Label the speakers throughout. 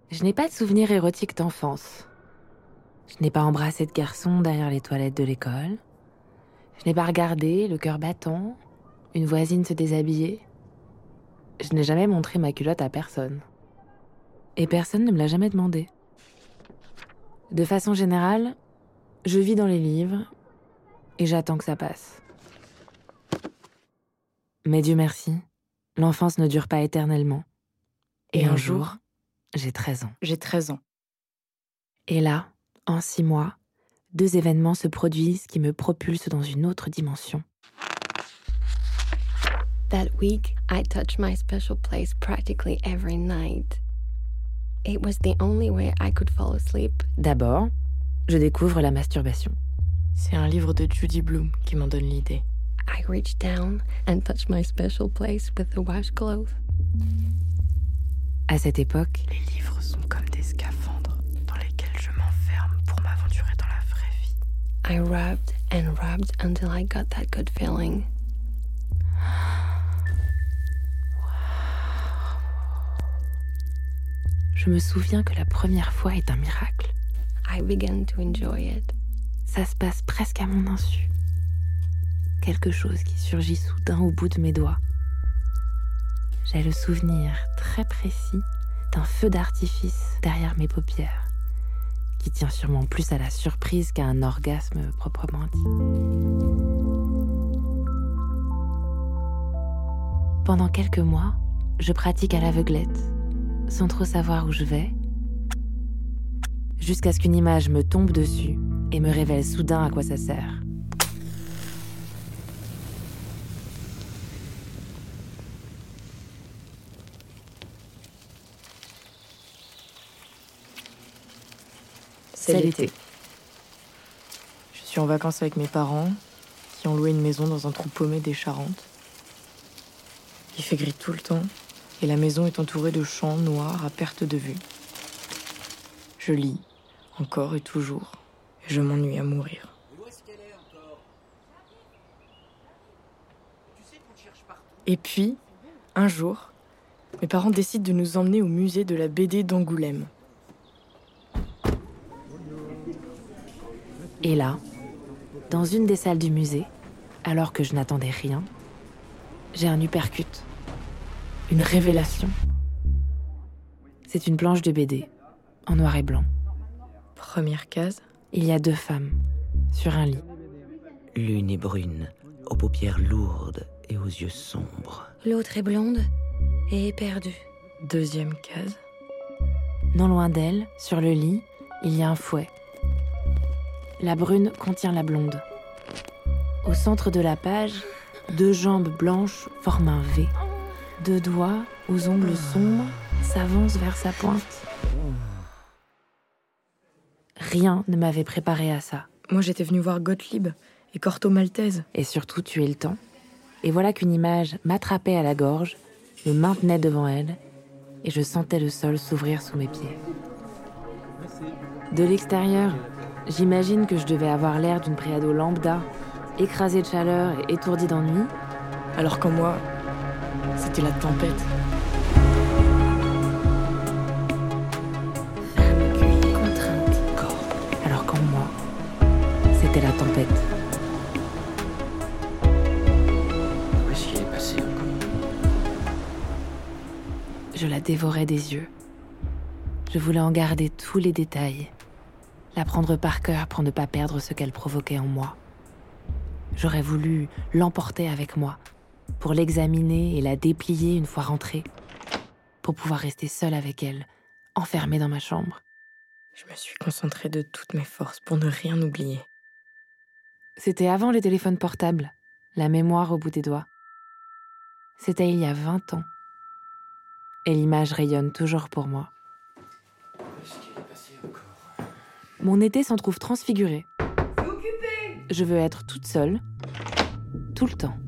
Speaker 1: Je n'ai pas de souvenirs érotiques d'enfance. Je n'ai pas embrassé de garçon derrière les toilettes de l'école. Je n'ai pas regardé, le cœur battant, une voisine se déshabiller. Je n'ai jamais montré ma culotte à personne. Et personne ne me l'a jamais demandé. De façon générale, je vis dans les livres et j'attends que ça passe. Mais Dieu merci, l'enfance ne dure pas éternellement. Et un jour, j'ai 13 ans.
Speaker 2: J'ai 13 ans.
Speaker 1: Et là, en 6 mois, 2 événements se produisent qui me propulsent dans une autre dimension.
Speaker 3: That week, I touched my special place practically every night. It was the only way I could fall asleep.
Speaker 1: D'abord, je découvre la masturbation.
Speaker 2: C'est un livre de Judy Blume qui m'en donne l'idée.
Speaker 3: I reached down and touched my special place with the washcloth.
Speaker 1: À cette époque,
Speaker 2: Les livres sont comme des scaphandres dans lesquels je m'enferme pour m'aventurer dans la vraie vie.
Speaker 3: I rubbed and rubbed until I got that good feeling.
Speaker 1: je me souviens que la première fois est un miracle.
Speaker 3: I began to enjoy it.
Speaker 1: Ça se passe presque à mon insu. Quelque chose qui surgit soudain au bout de mes doigts. J'ai le souvenir très précis d'un feu d'artifice derrière mes paupières, qui tient sûrement plus à la surprise qu'à un orgasme proprement dit. Pendant quelques mois, je pratique à l'aveuglette, sans trop savoir où je vais, jusqu'à ce qu'une image me tombe dessus et me révèle soudain à quoi ça sert.
Speaker 2: C'est l'été. Je suis en vacances avec mes parents, qui ont loué une maison dans un trou paumé des Charentes. Il fait gris tout le temps, et la maison est entourée de champs noirs à perte de vue. Je lis, encore et toujours, et je m'ennuie à mourir. Et puis, un jour, mes parents décident de nous emmener au musée de la BD d'Angoulême.
Speaker 1: Et là, dans une des salles du musée, alors que je n'attendais rien, j'ai un uppercut. Une révélation. C'est une planche de BD, en noir et blanc.
Speaker 2: Première case.
Speaker 1: Il y a 2 femmes, sur un lit.
Speaker 4: L'une est brune, aux paupières lourdes et aux yeux sombres.
Speaker 3: L'autre est blonde et éperdue.
Speaker 2: Deuxième case.
Speaker 1: Non loin d'elle, sur le lit, il y a un fouet. La brune contient la blonde. Au centre de la page, 2 jambes blanches forment un V. 2 doigts, aux ongles sombres, s'avancent vers sa pointe. Rien ne m'avait préparé à ça.
Speaker 2: Moi, j'étais venue voir Gottlieb et Corto Maltese.
Speaker 1: Et surtout tuer le temps. Et voilà qu'une image m'attrapait à la gorge, me maintenait devant elle, et je sentais le sol s'ouvrir sous mes pieds. De l'extérieur, j'imagine que je devais avoir l'air d'une préado lambda, écrasée de chaleur et étourdie d'ennui.
Speaker 2: Alors qu'en moi, c'était la tempête.
Speaker 3: Femme cuite, contrainte.
Speaker 1: Alors qu'en moi, c'était la tempête.
Speaker 4: Où est-ce qu'il est passé encore ?
Speaker 1: Je la dévorais des yeux. Je voulais en garder tous les détails, la prendre par cœur pour ne pas perdre ce qu'elle provoquait en moi. J'aurais voulu l'emporter avec moi, pour l'examiner et la déplier une fois rentrée, pour pouvoir rester seule avec elle, enfermée dans ma chambre.
Speaker 2: Je me suis concentrée de toutes mes forces pour ne rien oublier.
Speaker 1: C'était avant les téléphones portables, la mémoire au bout des doigts. C'était il y a 20 ans. Et l'image rayonne toujours pour moi. Mon été s'en trouve transfiguré. Je veux être toute seule, tout le temps.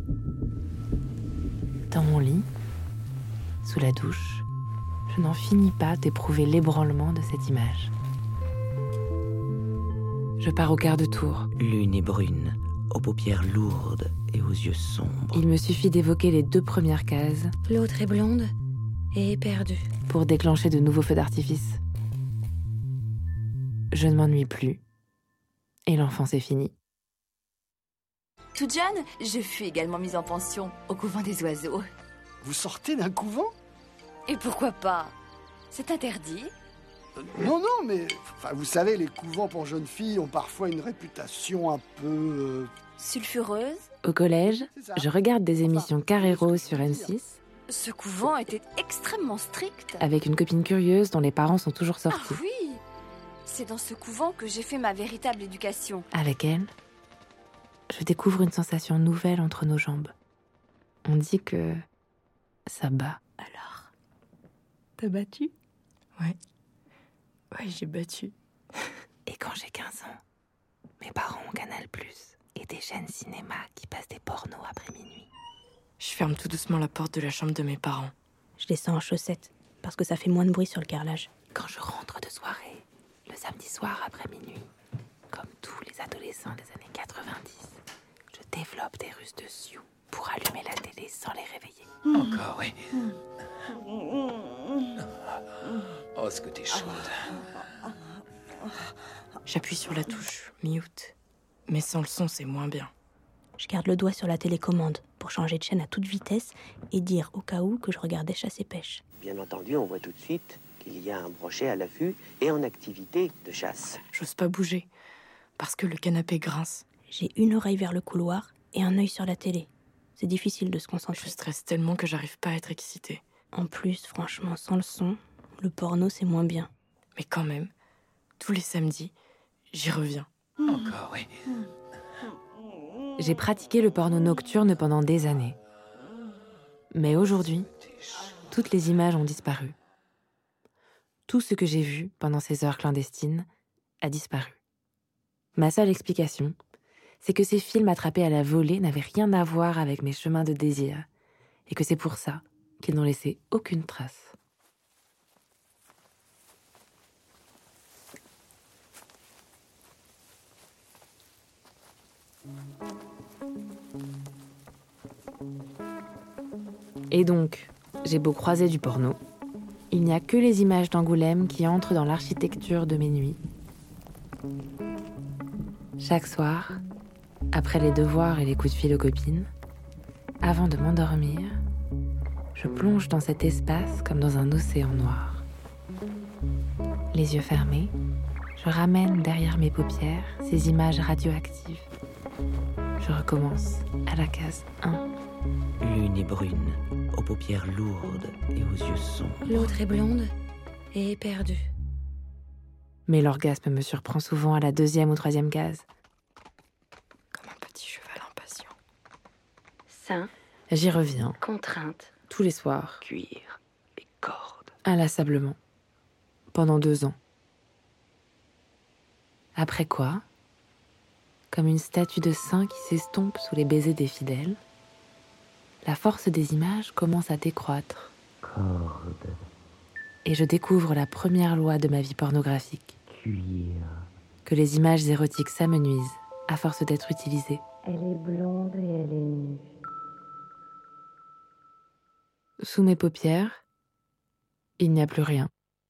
Speaker 1: Dans mon lit, sous la douche, je n'en finis pas d'éprouver l'ébranlement de cette image. Je pars au quart de tour.
Speaker 4: L'une est brune, aux paupières lourdes et aux yeux sombres.
Speaker 1: Il me suffit d'évoquer les 2 premières cases.
Speaker 3: L'autre est blonde et éperdu.
Speaker 1: pour déclencher de nouveaux feux d'artifice. Je ne m'ennuie plus. Et l'enfance est finie.
Speaker 5: Toute jeune, je fus également mise en pension au couvent des oiseaux.
Speaker 6: Vous sortez d'un couvent ?
Speaker 5: Et pourquoi pas ? C'est interdit.
Speaker 6: Non, mais... vous savez, les couvents pour jeunes filles ont parfois une réputation un peu...
Speaker 5: Sulfureuse.
Speaker 1: Au collège,
Speaker 6: C'est ça.
Speaker 1: je regarde des émissions Carré Rose sur M6
Speaker 5: Ce couvent était extrêmement strict.
Speaker 1: avec une copine curieuse dont les parents sont toujours
Speaker 5: Ah
Speaker 1: sortis.
Speaker 5: oui, c'est dans ce couvent que j'ai fait ma véritable éducation.
Speaker 1: Avec elle, je découvre une sensation nouvelle entre nos jambes. On dit que ça bat.
Speaker 2: Alors, t'as battu ? Ouais. Ouais, j'ai battu.
Speaker 1: Et quand j'ai 15 ans, mes parents ont Canal+, et des chaînes cinéma qui passent des pornos après minuit.
Speaker 2: Je ferme tout doucement la porte de la chambre de mes parents.
Speaker 7: Je descends en chaussettes, parce que ça fait moins de bruit sur le carrelage.
Speaker 1: Quand je rentre de soirée, le samedi soir après minuit, comme tous les adolescents des années 90, je développe des ruses de sioux pour allumer la télé sans les réveiller.
Speaker 8: Encore, oui. Oh, ce que t'es chaude.
Speaker 2: J'appuie sur la touche mute. Mais sans le son, c'est moins bien.
Speaker 7: Je garde le doigt sur la télécommande pour changer de chaîne à toute vitesse et dire au cas où que je regardais Chasse et Pêche.
Speaker 9: Bien entendu, on voit tout de suite qu'il y a un brochet à l'affût et en activité de chasse.
Speaker 2: J'ose pas bouger, parce que le canapé grince.
Speaker 7: J'ai une oreille vers le couloir et un œil sur la télé. C'est difficile de se
Speaker 2: Je
Speaker 7: concentrer.
Speaker 2: stresse tellement que j'arrive pas à être excitée.
Speaker 7: En plus, franchement, sans le son, le porno c'est moins bien.
Speaker 2: Mais quand même, tous les samedis, j'y reviens.
Speaker 8: Encore, oui.
Speaker 1: J'ai pratiqué le porno nocturne pendant des années. Mais aujourd'hui, toutes les images ont disparu. Tout ce que j'ai vu pendant ces heures clandestines a disparu. Ma seule explication, c'est que ces films attrapés à la volée n'avaient rien à voir avec mes chemins de désir, et que c'est pour ça qu'ils n'ont laissé aucune trace. Et donc, j'ai beau croiser du porno, il n'y a que les images d'Angoulême qui entrent dans l'architecture de mes nuits. Chaque soir, après les devoirs et les coups de fil aux copines, avant de m'endormir, je plonge dans cet espace comme dans un océan noir. Les yeux fermés, je ramène derrière mes paupières ces images radioactives. Je recommence à la case 1.
Speaker 4: L'une est brune, aux paupières lourdes et aux yeux sombres.
Speaker 3: L'autre est blonde et éperdue.
Speaker 1: Mais l'orgasme me surprend souvent à la 2e ou 3e case.
Speaker 2: Comme un petit cheval impatient.
Speaker 3: Sein,
Speaker 1: J'y reviens,
Speaker 3: contrainte,
Speaker 1: tous les soirs,
Speaker 4: Cuir et corde.
Speaker 1: inlassablement, pendant 2 ans. Après quoi, comme une statue de saint qui s'estompe sous les baisers des fidèles, la force des images commence à décroître.
Speaker 4: Corde,
Speaker 1: Et je découvre la première loi de ma vie pornographique,
Speaker 4: cuir.
Speaker 1: que les images érotiques s'amenuisent à force d'être utilisées.
Speaker 3: elle est blonde et elle est nue.
Speaker 1: Sous mes paupières, il n'y a plus rien.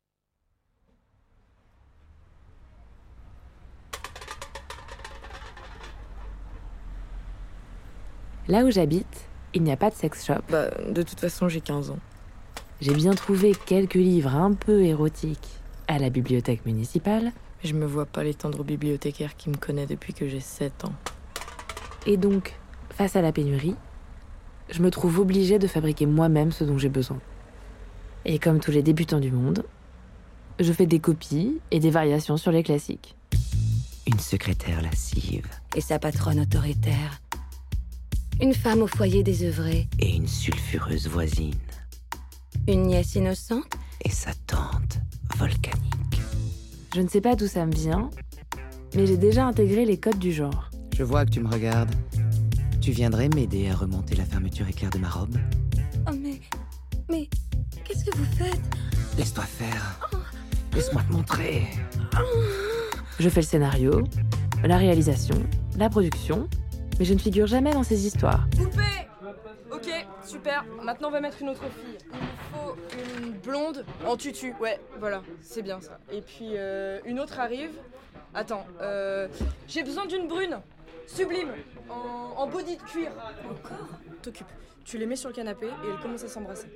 Speaker 1: Là où j'habite, il n'y a pas de sex shop.
Speaker 2: De toute façon, j'ai 15 ans.
Speaker 1: J'ai bien trouvé quelques livres un peu érotiques à la bibliothèque municipale,
Speaker 2: Mais je me vois pas l'étendre au bibliothécaire qui me connaît depuis que j'ai 7 ans.
Speaker 1: et donc, face à la pénurie, je me trouve obligée de fabriquer moi-même ce dont j'ai besoin. Et comme tous les débutants du monde, je fais des copies et des variations sur les classiques.
Speaker 4: Une secrétaire lascive
Speaker 3: Et sa patronne autoritaire. Une femme au foyer désœuvrée.
Speaker 4: et une sulfureuse voisine.
Speaker 3: Une nièce innocente.
Speaker 4: Et sa tante volcanique.
Speaker 1: Je ne sais pas d'où ça me vient, mais j'ai déjà intégré les codes du genre.
Speaker 4: Je vois que tu me regardes. Tu viendrais m'aider à remonter la fermeture éclair de ma robe?
Speaker 3: Oh mais qu'est-ce que vous faites?
Speaker 4: Laisse-toi faire. Laisse-moi te montrer.
Speaker 1: Je fais le scénario, la réalisation, la production, mais je ne figure jamais dans ces histoires.
Speaker 2: Poupée! Ok, super. super. Maintenant, on va mettre une autre fille. Il nous faut une blonde en tutu. Ouais, voilà, c'est bien ça. Et puis, une autre arrive. Attends, j'ai besoin d'une brune. Sublime. En body de cuir. Encore ? T'occupes. Tu les mets sur le canapé et elles commencent à s'embrasser.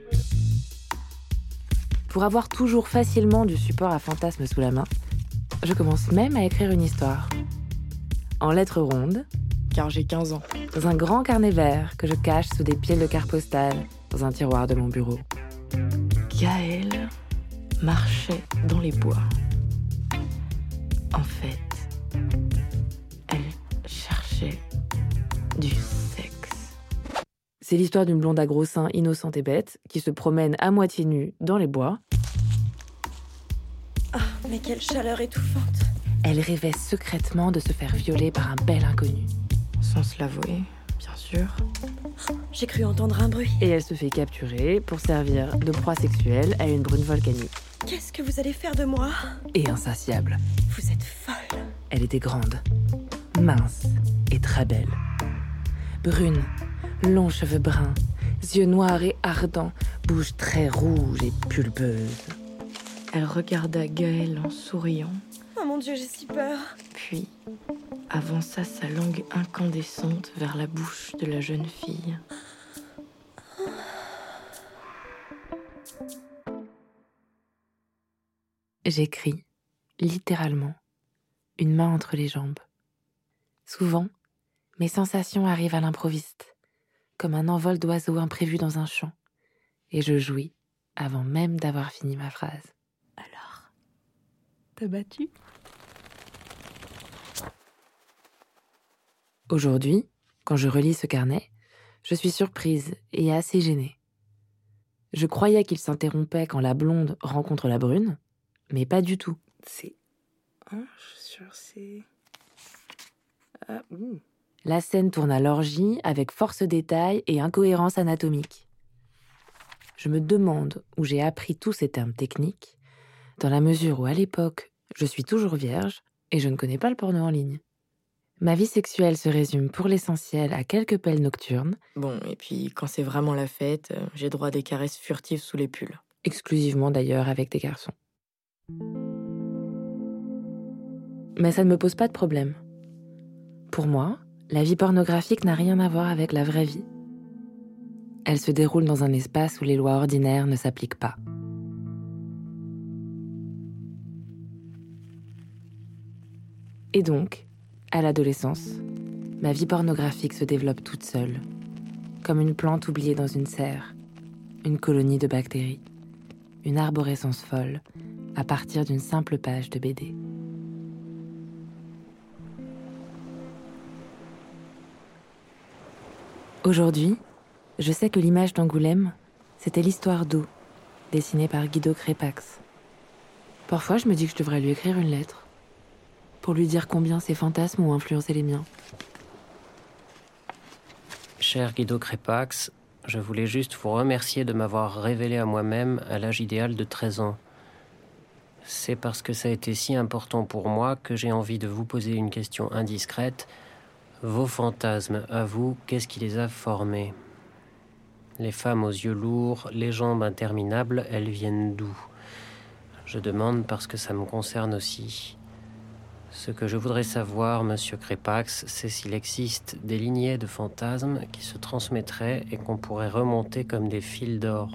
Speaker 1: Pour avoir toujours facilement du support à fantasmes sous la main, je commence même à écrire une histoire. En lettres rondes,
Speaker 2: Car j'ai 15 ans.
Speaker 1: dans un grand carnet vert que je cache sous des piles de cartes postales dans un tiroir de mon bureau.
Speaker 2: Gaëlle marchait dans les bois. En fait, elle cherchait du sexe.
Speaker 1: C'est l'histoire d'une blonde à gros seins innocente et bête qui se promène à moitié nue dans les bois.
Speaker 10: Ah, mais quelle chaleur étouffante.
Speaker 1: Elle rêvait secrètement de se faire violer par un bel inconnu.
Speaker 2: Sans se l'avouer, bien sûr.
Speaker 10: J'ai cru entendre un bruit.
Speaker 1: Et elle se fait capturer pour servir de proie sexuelle à une brune volcanique.
Speaker 10: Qu'est-ce que vous allez faire de moi ?
Speaker 1: Et insatiable.
Speaker 10: Vous êtes folle.
Speaker 1: Elle était grande, mince et très belle. Brune, longs cheveux bruns, yeux noirs et ardents, bouche très rouge et pulpeuse.
Speaker 2: Elle regarda Gaëlle en souriant,
Speaker 10: Oh mon Dieu, j'ai si peur.
Speaker 2: puis avança sa langue incandescente vers la bouche de la jeune fille.
Speaker 1: J'écris, littéralement, une main entre les jambes. Souvent, mes sensations arrivent à l'improviste, comme un envol d'oiseau imprévu dans un champ, et je jouis avant même d'avoir fini ma phrase.
Speaker 7: Alors, t'as battu ?
Speaker 1: Aujourd'hui, quand je relis ce carnet, je suis surprise et assez gênée. Je croyais qu'il s'interrompait quand la blonde rencontre la brune, mais pas du tout.
Speaker 2: C'est...
Speaker 1: La scène tourne à l'orgie avec force détail et incohérence anatomique. Je me demande où j'ai appris tous ces termes techniques, dans la mesure où, à l'époque, je suis toujours vierge et je ne connais pas le porno en ligne. Ma vie sexuelle se résume pour l'essentiel à quelques pelles nocturnes.
Speaker 2: Bon, et puis quand c'est vraiment la fête, j'ai droit à des caresses furtives sous les pulls.
Speaker 1: Exclusivement d'ailleurs avec des garçons. Mais ça ne me pose pas de problème. Pour moi, la vie pornographique n'a rien à voir avec la vraie vie. Elle se déroule dans un espace où les lois ordinaires ne s'appliquent pas. Et donc, à l'adolescence, ma vie pornographique se développe toute seule, comme une plante oubliée dans une serre, une colonie de bactéries, une arborescence folle, à partir d'une simple page de BD. Aujourd'hui, je sais que l'image d'Angoulême, c'était l'histoire d'eau, dessinée par Guido Crépax. Parfois, je me dis que je devrais lui écrire une lettre, pour lui dire combien ses fantasmes ont influencé les miens.
Speaker 11: Cher Guido Crépax, je voulais juste vous remercier de m'avoir révélé à moi-même à l'âge idéal de 13 ans. C'est parce que ça a été si important pour moi que j'ai envie de vous poser une question indiscrète. Vos fantasmes, à vous, qu'est-ce qui les a formés ? Les femmes aux yeux lourds, les jambes interminables, elles viennent d'où ? Je demande parce que ça me concerne aussi. Ce que je voudrais savoir, monsieur Crépax, c'est s'il existe des lignées de fantasmes qui se transmettraient et qu'on pourrait remonter comme des fils d'or.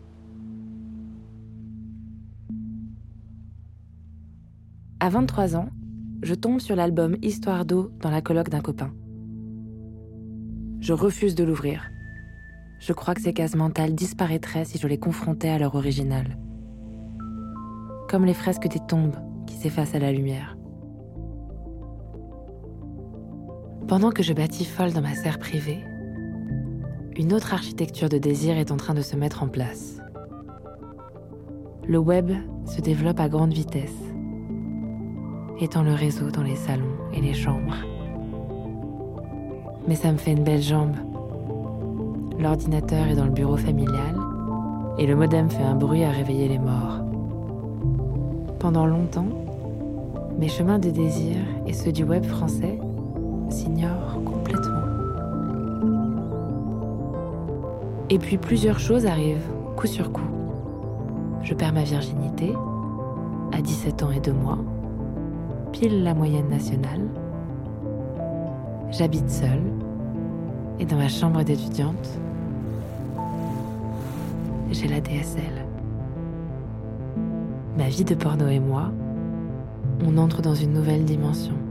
Speaker 1: À 23 ans, je tombe sur l'album Histoire d'eau dans la coloc d'un copain. Je refuse de l'ouvrir. Je crois que ces cases mentales disparaîtraient si je les confrontais à leur original. Comme les fresques des tombes qui s'effacent à la lumière. Pendant que je batifole dans ma serre privée, une autre architecture de désir est en train de se mettre en place. Le web se développe à grande vitesse, étend le réseau dans les salons et les chambres. Mais ça me fait une belle jambe. L'ordinateur est dans le bureau familial et le modem fait un bruit à réveiller les morts. Pendant longtemps, mes chemins de désir et ceux du web français s'ignorent complètement. Et puis plusieurs choses arrivent, coup sur coup. Je perds ma virginité, à 17 ans et 2 mois, pile la moyenne nationale. J'habite seule, et dans ma chambre d'étudiante, j'ai la DSL. Ma vie de porno et moi, on entre dans une nouvelle dimension.